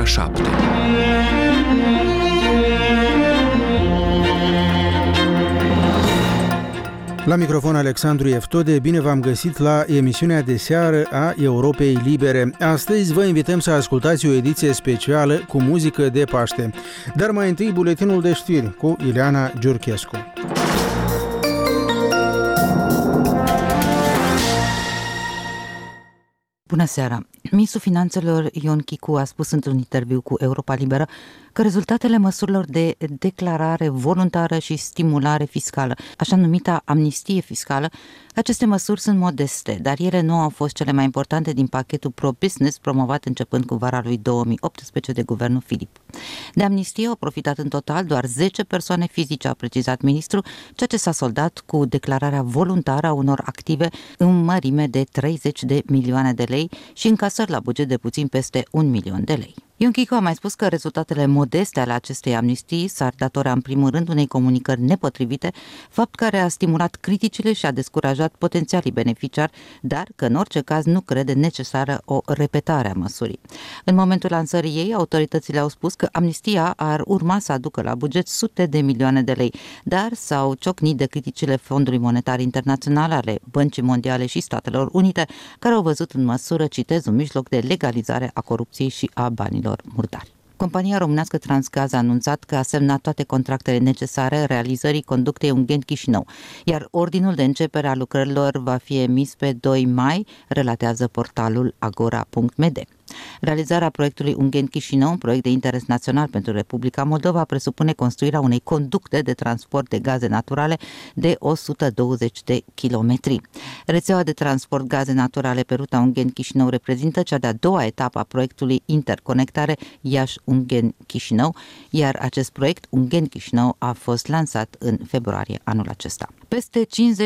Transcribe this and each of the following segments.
7. La microfon Alexandru Eftode, bine v-am găsit la emisiunea de seară a Europei Libere. Astăzi vă invităm să ascultați o ediție specială cu muzică de Paște. Dar mai întâi buletinul de știri cu Ileana Giurchescu. Bună seara! Ministrul Finanțelor Ion Chicu a spus într-un interviu cu Europa Liberă că rezultatele măsurilor de declarare voluntară și stimulare fiscală, așa numita amnistie fiscală, aceste măsuri sunt modeste, dar ele nu au fost cele mai importante din pachetul pro-business promovat începând cu vara lui 2018 de guvernul Filip. De amnistie au profitat în total doar 10 persoane fizice, a precizat ministrul, ceea ce s-a soldat cu declararea voluntară a unor active în mărime de 30 de milioane de lei și încasări la buget de puțin peste 1 milion de lei. Ion Chicu a mai spus că rezultatele modeste ale acestei amnistii s-ar datora în primul rând unei comunicări nepotrivite, fapt care a stimulat criticile și a descurajat potențialii beneficiari, dar că în orice caz nu crede necesară o repetare a măsurii. În momentul lansării ei, autoritățile au spus că amnistia ar urma să aducă la buget sute de milioane de lei, dar s-au ciocnit de criticile Fondului Monetar Internațional, ale Băncii Mondiale și Statelor Unite, care au văzut în măsură, citez, un mijloc de legalizare a corupției și a banilor murdari. Compania românească Transgaz a anunțat că a semnat toate contractele necesare realizării conductei Ungheni-Chișinău, iar ordinul de începere a lucrărilor va fi emis pe 2 mai, relatează portalul agora.md. Realizarea proiectului Ungheni-Chișinău, un proiect de interes național pentru Republica Moldova, presupune construirea unei conducte de transport de gaze naturale de 120 de kilometri. Rețeaua de transport gaze naturale pe ruta Ungheni-Chișinău reprezintă cea de-a doua etapă a proiectului interconectare Iași-Ungheni-Chișinău, iar acest proiect Ungheni-Chișinău a fost lansat în februarie anul acesta. Peste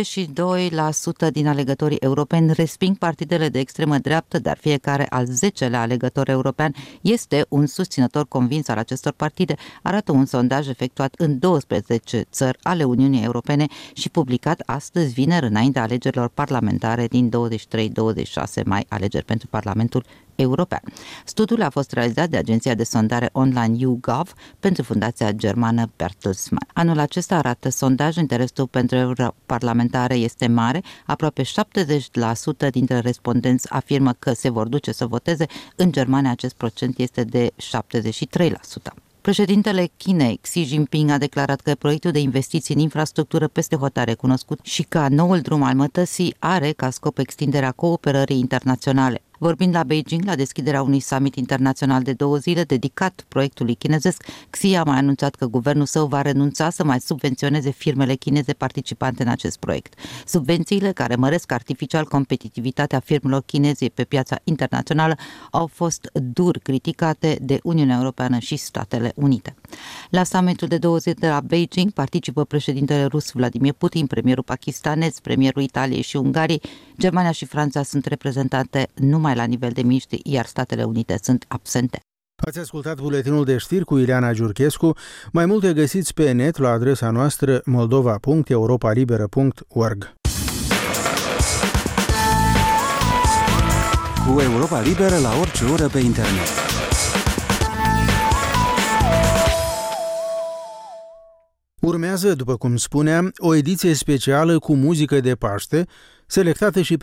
52% din alegătorii europeni resping partidele de extremă dreaptă, dar fiecare al 10-lea alegător european este un susținător convins al acestor partide, arată un sondaj efectuat în 12 țări ale Uniunii Europene și publicat astăzi, vineri, înaintea alegerilor parlamentare din 23-26 mai, alegeri pentru Parlamentul European. Studiul a fost realizat de agenția de sondare online YouGov pentru fundația germană Bertelsmann. Anul acesta, arată sondaj, interesul pentru europarlamentare este mare, aproape 70% dintre respondenți afirmă că se vor duce să voteze, în Germania acest procent este de 73%. Președintele Chinei, Xi Jinping, a declarat că proiectul de investiții în infrastructură peste hotare cunoscut și ca noul drum al mătăsii are ca scop extinderea cooperării internaționale. Vorbind la Beijing, la deschiderea unui summit internațional de 2 zile dedicat proiectului chinezesc, Xi a mai anunțat că guvernul său va renunța să mai subvenționeze firmele chineze participante în acest proiect. Subvențiile, care măresc artificial competitivitatea firmelor chineze pe piața internațională, au fost dur criticate de Uniunea Europeană și Statele Unite. La summitul de 2 zile de la Beijing participă președintele rus Vladimir Putin, premierul pakistanez, premierul Italiei și Ungariei. Germania și Franța sunt reprezentate numai la nivel de miniștri, iar Statele Unite sunt absente. Ați ascultat buletinul de știri cu Ileana Giurchescu. Mai multe găsiți pe net la adresa noastră moldova.europalibera.org. Cu Europa Liberă la orice oră pe internet. Urmează, după cum spuneam, o ediție specială cu muzică de Paște, selectată și